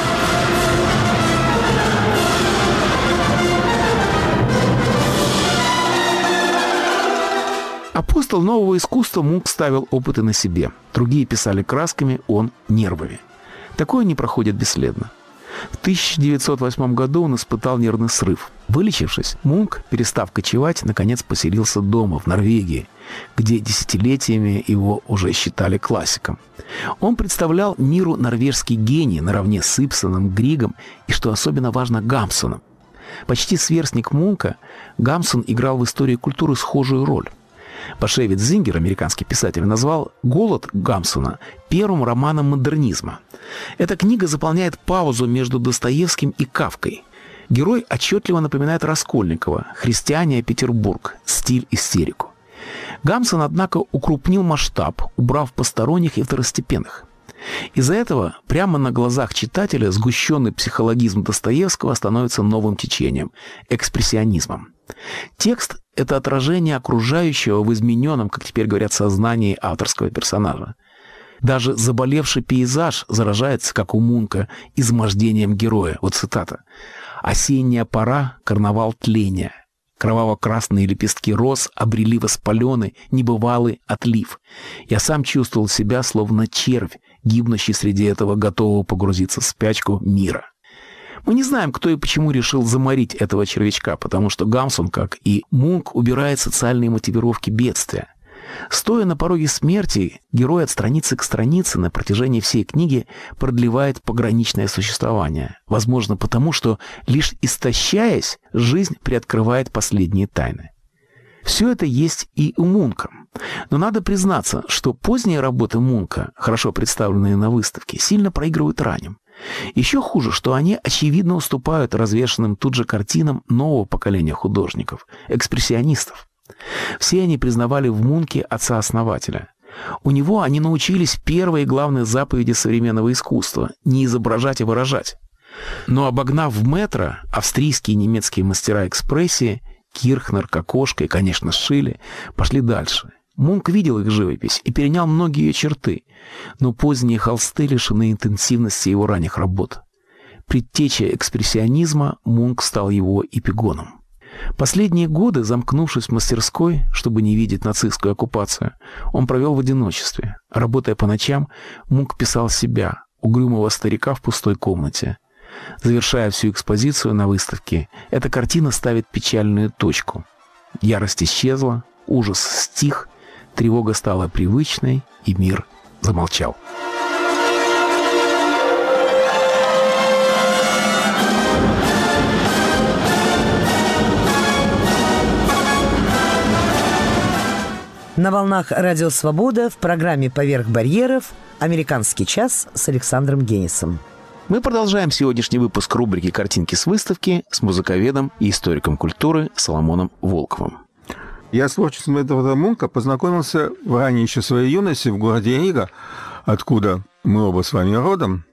Апостол нового искусства Мунк ставил опыты на себе. Другие писали красками, он — нервами. Такое не проходит бесследно. В тысяча девятьсот восьмом году он испытал нервный срыв. Вылечившись, Мунк, перестав кочевать, наконец поселился дома, в Норвегии, где десятилетиями его уже считали классиком. Он представлял миру норвежский гений наравне с Ибсеном, Григом и, что особенно важно, Гамсуном. Почти сверстник Мунка, Гамсун играл в истории культуры схожую роль. Пашевиц Зингер, американский писатель, назвал «Голод» Гамсуна первым романом модернизма. Эта книга заполняет паузу между Достоевским и Кафкой. Герой отчетливо напоминает Раскольникова, «Христиане, Петербург», стиль истерику. Гамсун, однако, укрупнил масштаб, убрав посторонних и второстепенных. Из-за этого прямо на глазах читателя сгущенный психологизм Достоевского становится новым течением – экспрессионизмом. Текст – это отражение окружающего в измененном, как теперь говорят, сознании авторского персонажа. Даже заболевший пейзаж заражается, как у Мунка, измождением героя. Вот цитата. «Осенняя пора, карнавал тления. Кроваво-красные лепестки роз обрели воспаленный, небывалый отлив. Я сам чувствовал себя, словно червь, гибнущий среди этого готового погрузиться в спячку мира». Мы не знаем, кто и почему решил заморить этого червячка, потому что Гамсун, как и Мунк, убирает социальные мотивировки бедствия. Стоя на пороге смерти, герой от страницы к странице на протяжении всей книги продлевает пограничное существование. Возможно, потому что, лишь истощаясь, жизнь приоткрывает последние тайны. Все это есть и у Мунка. Но надо признаться, что поздние работы Мунка, хорошо представленные на выставке, сильно проигрывают ранним. Еще хуже, что они очевидно уступают развешанным тут же картинам нового поколения художников, экспрессионистов. Все они признавали в Мунке отца-основателя. У него они научились первой и главной заповеди современного искусства – не изображать, а выражать. Но обогнав в метро австрийские и немецкие мастера экспрессии, Кирхнер, Кокошка и, конечно, Шиле, пошли дальше. Мунк видел их живопись и перенял многие ее черты, но поздние холсты лишены интенсивности его ранних работ. Предтеча экспрессионизма, Мунк стал его эпигоном. Последние годы, замкнувшись в мастерской, чтобы не видеть нацистскую оккупацию, он провел в одиночестве. Работая по ночам, Мунк писал себя, угрюмого старика в пустой комнате. Завершая всю экспозицию на выставке, эта картина ставит печальную точку. Ярость исчезла, ужас стих, тревога стала привычной, и мир замолчал. На волнах «Радио Свобода» в программе «Поверх барьеров» «Американский час» с Александром Генисом. Мы продолжаем сегодняшний выпуск рубрики «Картинки с выставки» с музыковедом и историком культуры Соломоном Волковым. Я с творчеством этого Мунка познакомился в ранней еще своей юности в городе Рига, откуда мы оба с вами родом.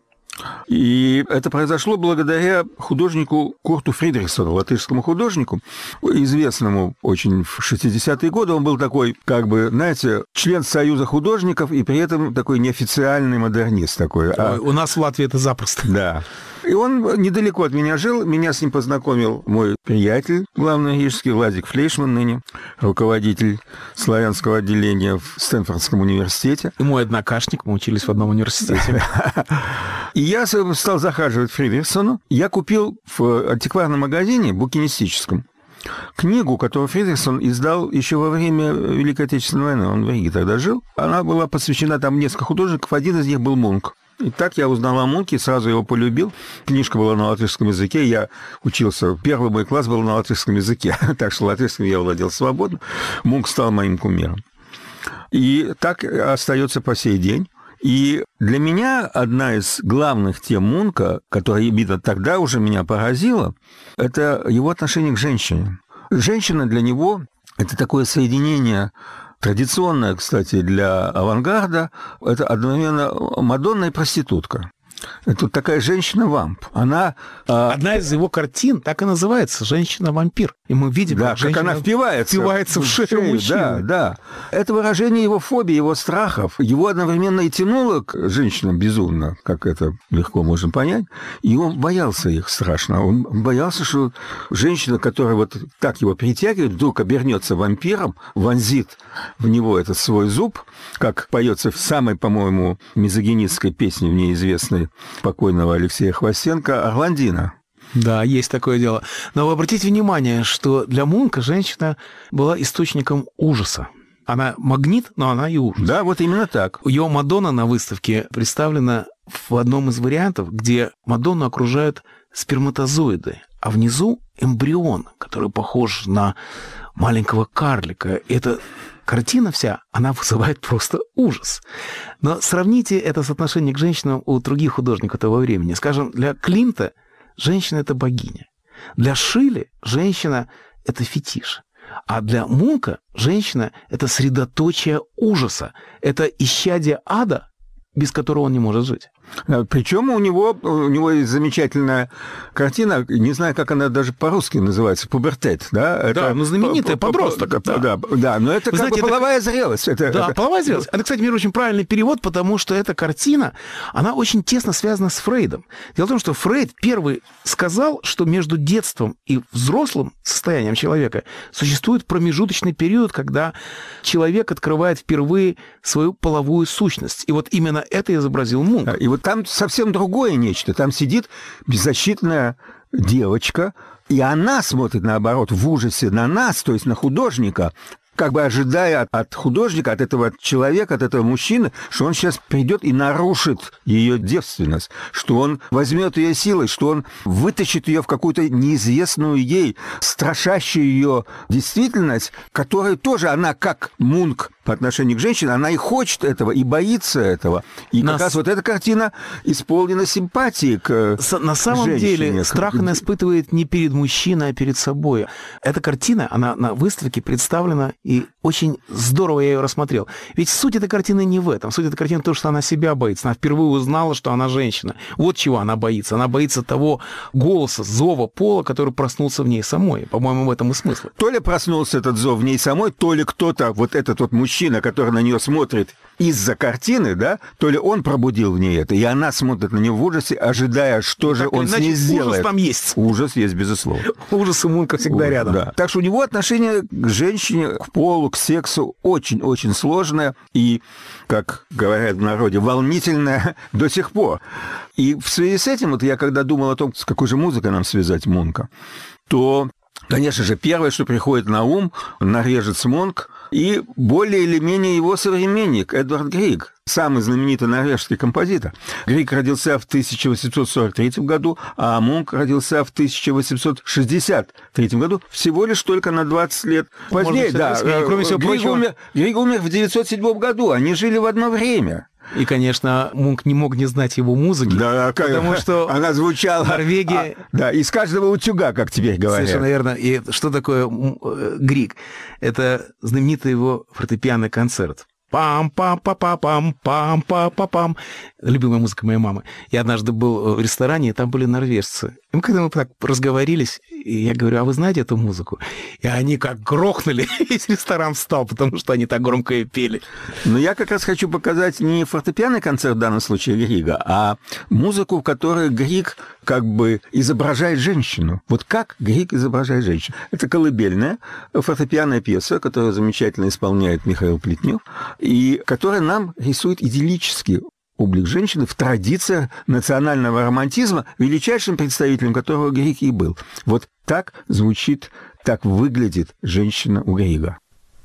И это произошло благодаря художнику Курту Фридрихсону, латышскому художнику, известному очень в шестидесятые годы. Он был такой, как бы, знаете, член Союза художников и при этом такой неофициальный модернист такой. А... У нас в Латвии это запросто. Да. И он недалеко от меня жил. Меня с ним познакомил мой приятель, главный рижский, Владик Флейшман, ныне руководитель славянского отделения в Стэнфордском университете. И мой однокашник, мы учились в одном университете. И я стал захаживать к Фридрихсону. Я купил в антикварном магазине, букинистическом, книгу, которую Фридрихсон издал еще во время Великой Отечественной войны. Он в Риге тогда жил. Она была посвящена там несколько художников. Один из них был Мунк. И так я узнал о Мунке, сразу его полюбил. Книжка была на латышском языке, я учился, первый мой класс был на латышском языке, так что латышским я владел свободно. Мунк стал моим кумиром. И так остается по сей день. И для меня одна из главных тем Мунка, которая, видно, тогда уже меня поразила, это его отношение к женщине. Женщина для него – это такое соединение, традиционное, кстати, для авангарда, это одновременно Мадонна и проститутка. Это такая женщина-вамп. Она... Одна из его картин так и называется «Женщина-вампир». И мы видим, да, как, как она впивается, впивается в шею, шею мужчины. Да, да. Это выражение его фобии, его страхов. Его одновременно и тянуло к женщинам безумно, как это легко можно понять. И он боялся их страшно. Он боялся, что женщина, которая вот так его притягивает, вдруг обернется вампиром, вонзит в него этот свой зуб, как поется в самой, по-моему, мизогинистской песне в ней известной покойного Алексея Хвостенко «Орландина». Да, есть такое дело. Но вы обратите внимание, что для Мунка женщина была источником ужаса. Она магнит, но она и ужас. Да, вот именно так. Ее Мадонна на выставке представлена в одном из вариантов, где Мадонну окружают сперматозоиды, а внизу эмбрион, который похож на маленького карлика. Это... Картина вся, она вызывает просто ужас. Но сравните это соотношение к женщинам у других художников того времени. Скажем, для Климта женщина – это богиня. Для Шиле женщина – это фетиш. А для Мунка женщина – это средоточие ужаса. Это исчадие ада, без которого он не может жить. Причем у него, у него есть замечательная картина, не знаю, как она даже по-русски называется, «Пубертет». Да, это, да, ну знаменитая подросток. Да. Да, да, но это Вы как знаете, бы половая это... зрелость. Это, да, это... половая зрелость. Это, кстати, очень правильный перевод, потому что эта картина, она очень тесно связана с Фрейдом. Дело в том, что Фрейд первый сказал, что между детством и взрослым состоянием человека существует промежуточный период, когда человек открывает впервые свою половую сущность. И вот именно это изобразил Мунк. И вот там совсем другое нечто. Там сидит беззащитная девочка, и она смотрит, наоборот, в ужасе на нас, то есть на художника, как бы ожидая от художника, от этого человека, от этого мужчины, что он сейчас придет и нарушит ее девственность, что он возьмет ее силой, что он вытащит ее в какую-то неизвестную ей, страшащую ее действительность, которая тоже, она как Мунк по отношению к женщине, она и хочет этого, и боится этого. И Нас... как раз вот эта картина исполнена симпатией к С- На самом женщине. деле страх она испытывает не перед мужчиной, а перед собой. Эта картина, она на выставке представлена И очень здорово я ее рассмотрел. Ведь суть этой картины не в этом. Суть этой картины в том, что она себя боится. Она впервые узнала, что она женщина. Вот чего она боится. Она боится того голоса, зова пола, который проснулся в ней самой. По-моему, в этом и смысл. То ли проснулся этот зов в ней самой, то ли кто-то, вот этот вот мужчина, который на нее смотрит из-за картины, да, то ли он пробудил в ней это, и она смотрит на него в ужасе, ожидая, что же так он с ней сделает. Ужас там есть. Ужас есть, безусловно. Ужас и Мунка всегда Ужас, рядом. Да. Так что у него отношение к женщине, к полу, к сексу очень-очень сложное и, как говорят в народе, волнительное до сих пор. И в связи с этим, вот я когда думал о том, с какой же музыкой нам связать Мунка, то, конечно же, первое, что приходит на ум, норвежец Мунк и более или менее его современник Эдвард Григ, самый знаменитый норвежский композитор. Григ родился в тысяча восемьсот сорок третьем году, а Мунк родился в тысяча восемьсот шестьдесят третьем году, всего лишь только на двадцать лет позднее. Да, кроме всего Григ, прочего... умер, Григ умер в девятьсот седьмом году, они жили в одно время. И, конечно, Мунк не мог не знать его музыки, да, потому что она звучала... Норвегия... А, да, из каждого утюга, как теперь говорят. Совершенно верно. И что такое Григ? Это знаменитый его фортепианный концерт. Пам-пам-па-па-пам, пам-па-па-пам. Любимая музыка моей мамы. Я однажды был в ресторане, и там были норвежцы. И мы, когда мы так разговорились, и я говорю, а вы знаете эту музыку? И они как грохнули, весь ресторан встал, потому что они так громко и пели. Но я как раз хочу показать не фортепианный концерт в данном случае Грига, а музыку, в которой Григ как бы изображает женщину. Вот как Григ изображает женщину. Это колыбельная фортепианная пьеса, которую замечательно исполняет Михаил Плетнев, и которая нам рисует идиллический облик женщины в традициях национального романтизма, величайшим представителем которого Григ и был. Вот так звучит, так выглядит женщина у Грига.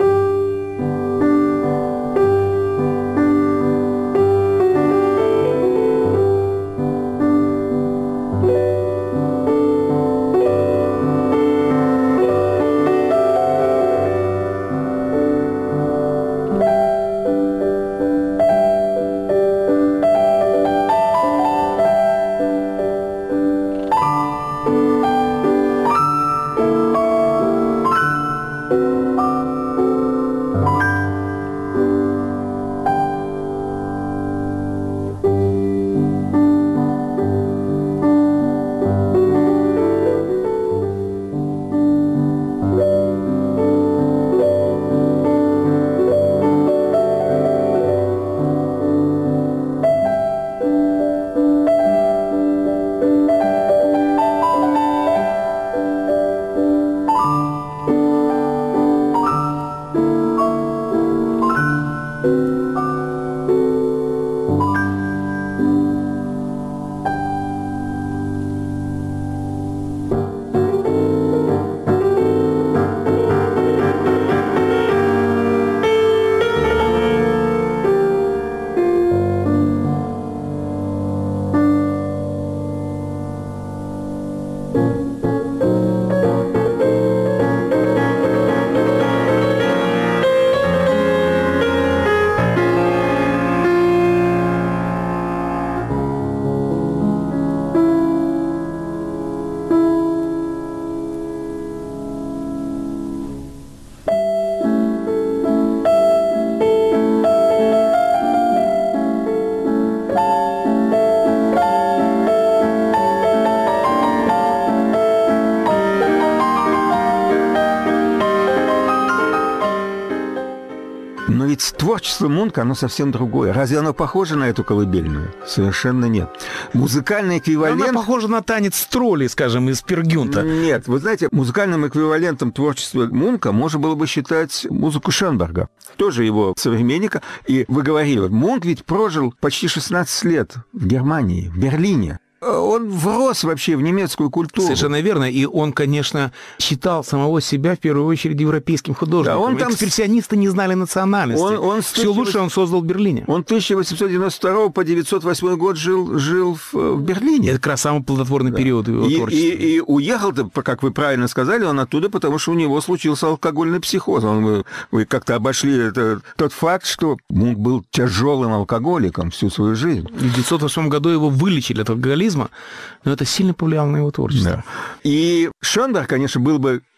Творчество Мунка, оно совсем другое. Разве оно похоже на эту колыбельную? Совершенно нет. Музыкальный эквивалент... Она похожа на танец троллей, скажем, из Пер Гюнта. Нет, вы знаете, музыкальным эквивалентом творчества Мунка можно было бы считать музыку Шönberga, тоже его современника. И вы говорили, вот Мунк ведь прожил почти шестнадцать лет в Германии, в Берлине. Он врос вообще в немецкую культуру. Совершенно верно. И он, конечно, считал самого себя в первую очередь европейским художником. Да, он там... Экспрессионисты не знали национальности. Он, он Все тысяча... лучшее он создал в Берлине. Он с тысяча восемьсот девяносто второго по девятьсот восьмой год жил, жил в, в Берлине. Это как раз самый плодотворный да. период его и, творчества. И, и уехал-то, как вы правильно сказали, он оттуда, потому что у него случился алкогольный психоз. Он, вы, вы как-то обошли это, тот факт, что Мунк был тяжелым алкоголиком всю свою жизнь. В девятьсот восьмом году его вылечили от алкоголизма, но это сильно повлияло на его творчество. Да. И Шönberg, конечно, был бы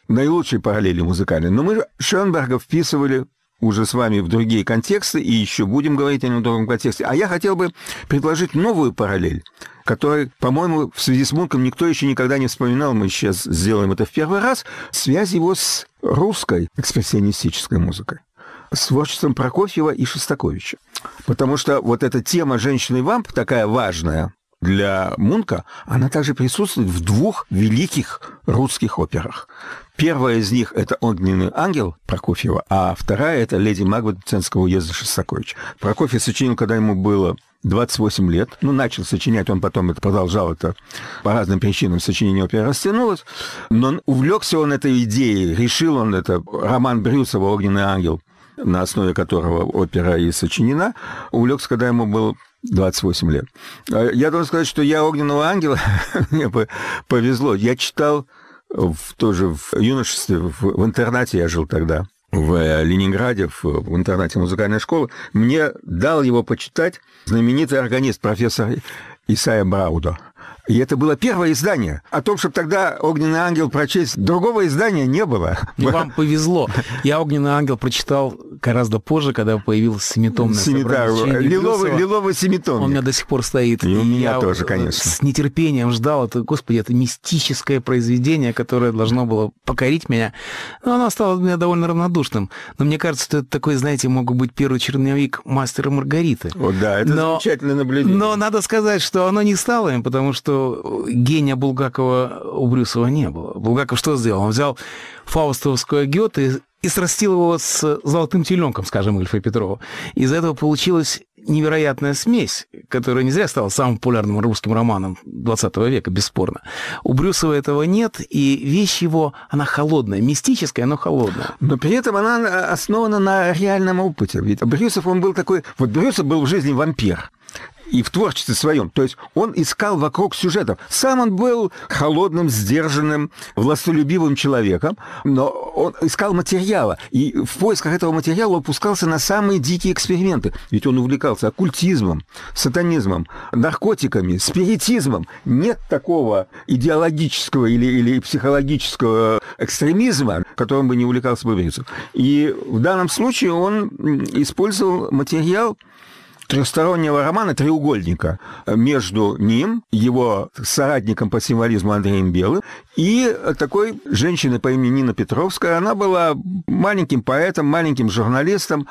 наилучшие параллели музыкальные. Но мы Шönberga вписывали уже с вами в другие контексты, и еще будем говорить о нем в другом контексте. А я хотел бы предложить новую параллель, которая, по-моему, в связи с Мунком никто еще никогда не вспоминал, мы сейчас сделаем это в первый раз, связь его с русской экспрессионистической музыкой, с творчеством Прокофьева и Шостаковича. Потому что вот эта тема «Женщины-вамп» такая важная для Мунка, она также присутствует в двух великих русских операх. Первая из них – это «Огненный ангел» Прокофьева, а вторая – это «Леди Макбет» Мценского уезда Шостаковича. Прокофьев сочинил, когда ему было двадцать восемь лет. Ну, начал сочинять, он потом это продолжал, это по разным причинам сочинение оперы растянулось. Но увлекся он этой идеей, решил он это, роман Брюсова «Огненный ангел», на основе которого опера и сочинена, увлекся, когда ему было двадцать восемь лет. Я должен сказать, что я «Огненного ангела» мне повезло. Я читал в, тоже в юношестве, в, в интернате я жил тогда, в Ленинграде, в, в интернате музыкальной школы. Мне дал его почитать знаменитый органист, профессор Исайя Браудо. И это было первое издание. О том, чтобы тогда «Огненный ангел» прочесть, другого издания не было. И вам повезло. Я «Огненный ангел» прочитал гораздо позже, когда появилось семитомное собрание. Лиловый, лиловый семитом. Он у меня до сих пор стоит. И, и у меня я тоже, конечно. С нетерпением ждал. Это, господи, это мистическое произведение, которое должно было покорить меня. Но оно осталось для меня довольно равнодушным. Но мне кажется, что это такой, знаете, мог быть первый черновик «Мастера Маргариты». О, да, это но, замечательное наблюдение. Но надо сказать, что оно не стало им, потому что гения Булгакова у Брюсова не было. Булгаков что сделал? Он взял фаустовское Гёте и срастил его с «Золотым теленком», скажем, Ильфа Петрова. Из этого получилась невероятная смесь, которая не зря стала самым популярным русским романом двадцатого века, бесспорно. У Брюсова этого нет, и вещь его, она холодная, мистическая, но холодная. Но при этом она основана на реальном опыте. Ведь Брюсов, он был такой... Вот Брюсов был в жизни вампир. И в творчестве своем. То есть он искал вокруг сюжетов. Сам он был холодным, сдержанным, властолюбивым человеком, но он искал материала. И в поисках этого материала опускался на самые дикие эксперименты. Ведь он увлекался оккультизмом, сатанизмом, наркотиками, спиритизмом. Нет такого идеологического или, или психологического экстремизма, которым бы не увлекался бы Брюсов. И в данном случае он использовал материал трехстороннего романа «Треугольника» между ним, его соратником по символизму Андреем Белым, и такой женщиной по имени Нина Петровская. Она была маленьким поэтом, маленьким журналистом,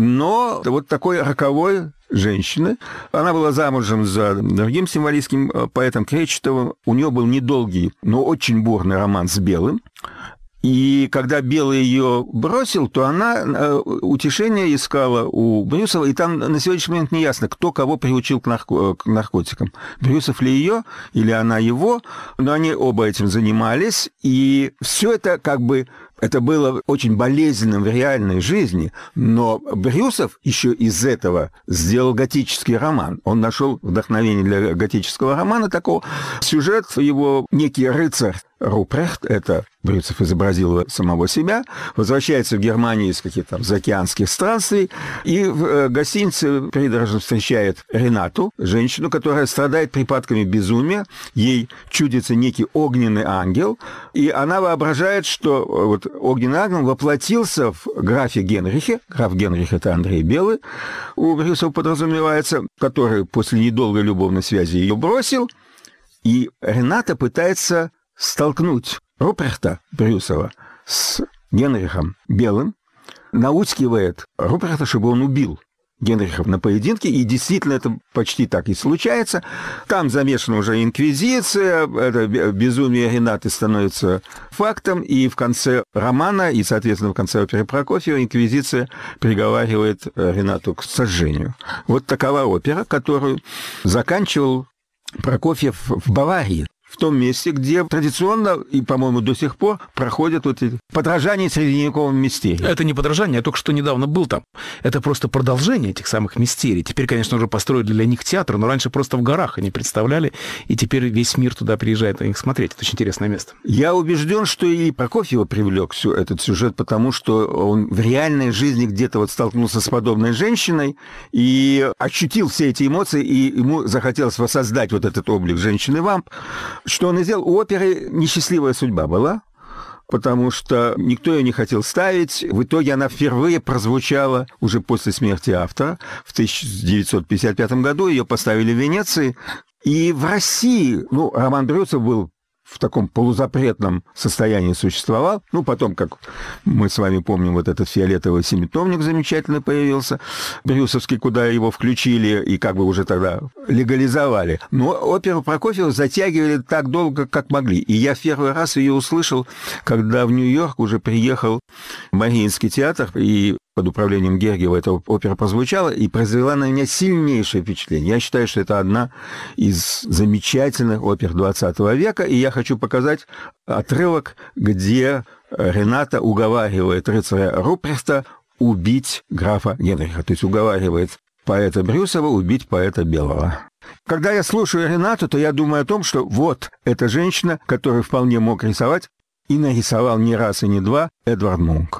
но вот такой роковой женщины. Она была замужем за другим символистским поэтом Кречетовым. У нее был недолгий, но очень бурный роман с Белым. И когда Белый ее бросил, то она утешение искала у Брюсова, и там на сегодняшний момент не ясно, кто кого приучил к, нарко- к наркотикам. Брюсов ли ее, или она его, но они оба этим занимались, и все это как бы... Это было очень болезненным в реальной жизни, но Брюсов еще из этого сделал готический роман. Он нашел вдохновение для готического романа такого. Сюжет его некий рыцарь Рупрехт, это Брюсов изобразил самого себя, возвращается в Германию из каких-то там заокеанских странствий, и в гостинице придорожно встречает Ренату, женщину, которая страдает припадками безумия, ей чудится некий огненный ангел, и она воображает, что вот огненный ангел воплотился в графе Генрихе, граф Генрих – это Андрей Белый, у Брюсова подразумевается, который после недолгой любовной связи ее бросил, и Рената пытается столкнуть Рупрехта Брюсова с Генрихом Белым, наускивает Рупрехта, чтобы он убил Генриха на поединке, и действительно это почти так и случается. Там замешана уже инквизиция, это безумие Ренаты становится фактом, и в конце романа, и, соответственно, в конце оперы Прокофьева инквизиция приговаривает Ренату к сожжению. Вот такова опера, которую заканчивал Прокофьев в Баварии, в том месте, где традиционно и, по-моему, до сих пор проходят вот эти подражания средневековым мистериям. Это не подражание, я только что недавно был там. Это просто продолжение этих самых мистерий. Теперь, конечно, уже построили для них театр, но раньше просто в горах они представляли, и теперь весь мир туда приезжает на них смотреть. Это очень интересное место. Я убежден, что и Прокофьева привлек всю этот сюжет, потому что он в реальной жизни где-то вот столкнулся с подобной женщиной и ощутил все эти эмоции, и ему захотелось воссоздать вот этот облик женщины-вамп. Что он и сделал? У оперы несчастливая судьба была. потому что никто ее не хотел ставить. В итоге она впервые прозвучала уже после смерти автора. В тысяча девятьсот пятьдесят пятом году ее поставили в Венеции. И в России, ну, роман Брюсов был в таком полузапретном состоянии существовал. Ну, потом, как мы с вами помним, вот этот фиолетовый семитомник замечательно появился, брюсовский, куда его включили и как бы уже тогда легализовали. Но оперу Прокофьева затягивали так долго, как могли. И я в первый раз ее услышал, когда в Нью-Йорк уже приехал Мариинский театр, и под управлением Гергиева эта опера прозвучала и произвела на меня сильнейшее впечатление. Я считаю, что это одна из замечательных опер двадцатого века, и я хочу показать отрывок, где Рената уговаривает рыцаря Рупрехта убить графа Генриха, то есть уговаривает поэта Брюсова убить поэта Белого. Когда я слушаю Ренату, то я думаю о том, что вот эта женщина, которую вполне мог рисовать, и нарисовал не раз и не два Эдвард Мунк.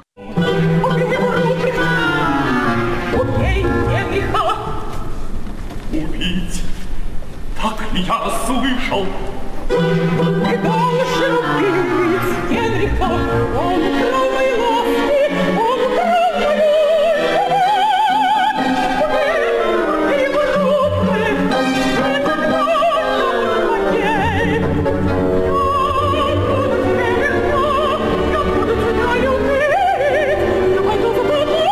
Убить, так я слышал. Ты должен убить Генриха, он украл мои ласки, он украл мою любовь. Убей его руки, это тоже потерь. Я буду тебе верна, я буду тебя любить, я пойду за тобой.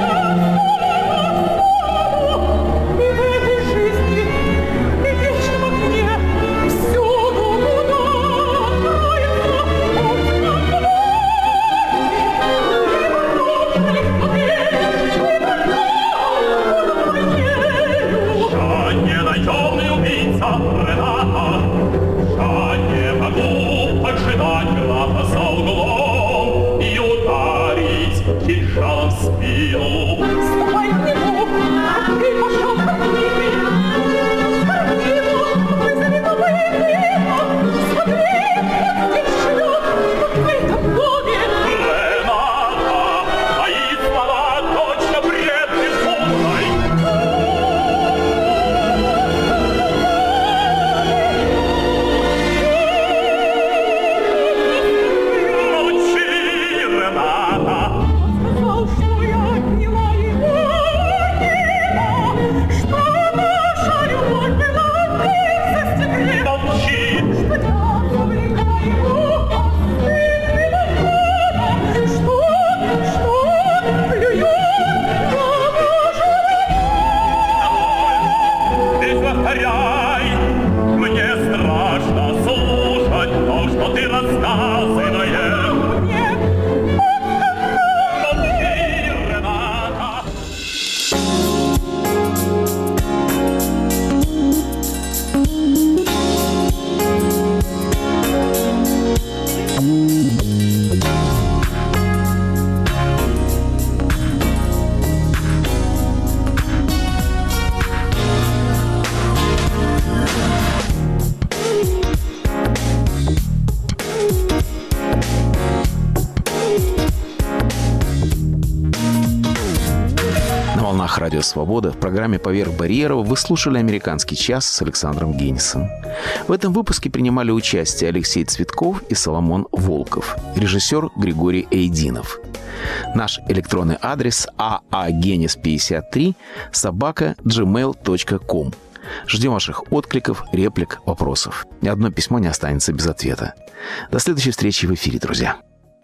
Радио «Свобода» в программе «Поверх барьеров» вы слушали «Американский час» с Александром Генисом. В этом выпуске принимали участие Алексей Цветков и Соломон Волков, режиссер Григорий Эйдинов. Наш электронный адрес а а генис пятьдесят три собака джи мейл точка ком. Ждем ваших откликов, реплик, вопросов. Ни одно письмо не останется без ответа. До следующей встречи в эфире, друзья.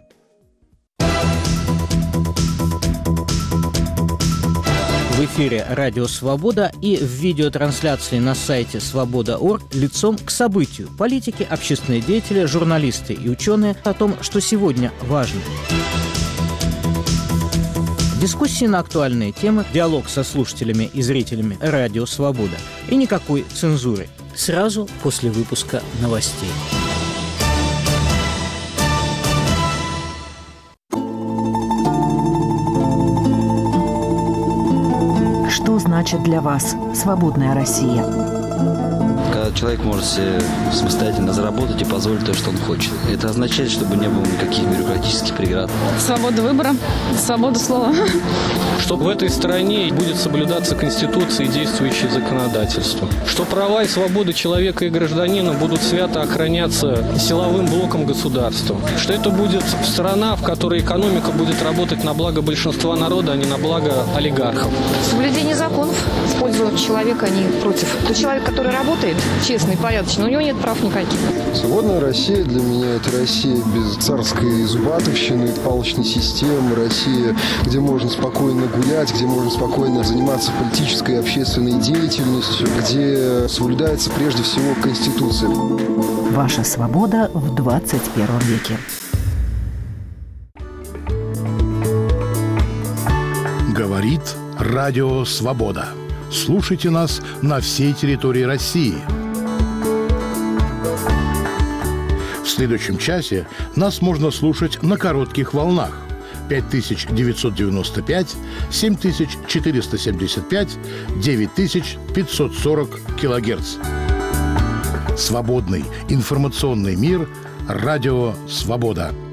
В эфире «Радио Свобода» и в видеотрансляции на сайте свобода точка орг лицом к событию. Политики, общественные деятели, журналисты и ученые о том, что сегодня важно. Дискуссии на актуальные темы, диалог со слушателями и зрителями «Радио Свобода». И никакой цензуры. Сразу после выпуска новостей. Что значит для вас свободная Россия? когда человек может себе самостоятельно заработать и позволить то, что он хочет. Это означает, чтобы не было никаких бюрократических преград. Свобода выбора, свобода слова. Что в этой стране будет соблюдаться Конституция и действующее законодательство. Что права и свободы человека и гражданина будут свято охраняться силовым блоком государства. Что это будет страна, в которой экономика будет работать на благо большинства народа, а не на благо олигархов. Соблюдение законов в пользу человека, а не против. Тот человек, который работает честно и порядочно, у него нет прав никаких. Свободная Россия для меня – это Россия без царской зубатовщины, палочной системы, Россия, где можно спокойно гулять, где можно спокойно заниматься политической и общественной деятельностью, где соблюдается прежде всего Конституция. Ваша свобода в двадцать первом веке. Говорит Радио Свобода. Слушайте нас на всей территории России. В следующем часе нас можно слушать на коротких волнах пять тысяч девятьсот девяносто пять, семь тысяч четыреста семьдесят пять, девять тысяч пятьсот сорок килогерц. Свободный информационный мир. Радио Свобода.